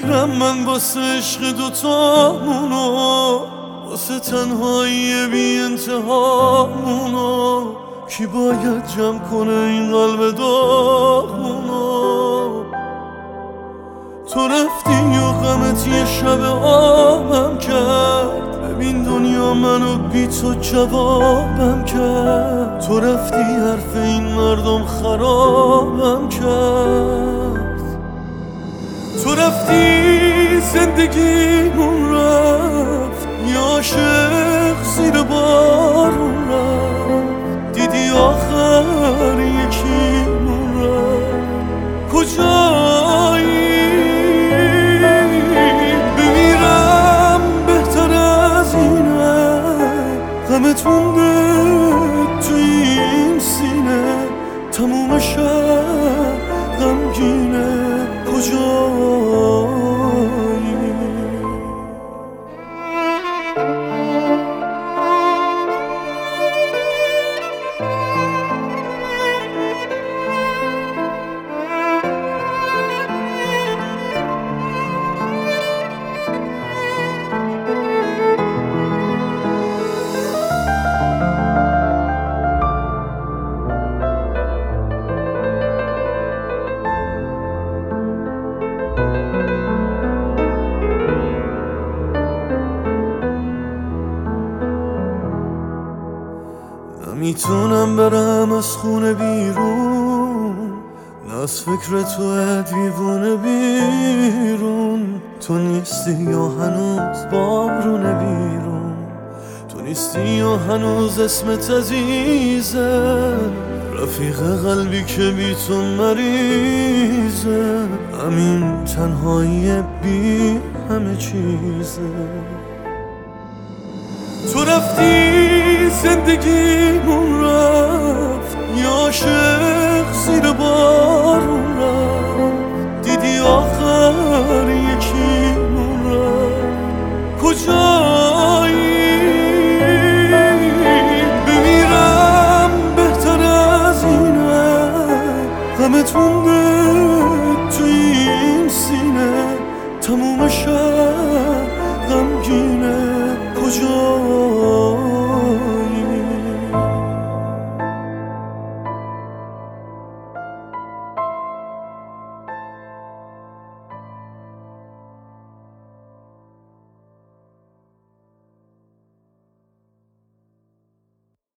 بمیرم من واسه عشق دوتامونو، واسه تنهایی بی انتهامونو. کی باید جمع کنه این قلب داغونو؟ تو رفتی و غمت یه شب آبم کرد، ببین دنیا منو بی تو جوابم کرد. تو رفتی حرف این مردم خرابم کرد. تو رفتی زندگیمون رفت، یه عاشق زیر بارون رفت. دیدی آخر یکیمون رفت. کجایی؟ بمیرم بهتر از اینه، غمت مونده تو این سینه. تموم شب غمگینه. کجایی؟ نمیتونم برم از خونه بیرون، نه از فکر تو دیوونه بیرون. تو نیستی یا هنوز بارونه بیرون، تو نیستی یا هنوز اسمت عزیزه. رفیق قلبی که بی تو مریضه، همین تنهایی بی همه چیزه. تو رفتی زندگیمون رفت، یه عاشق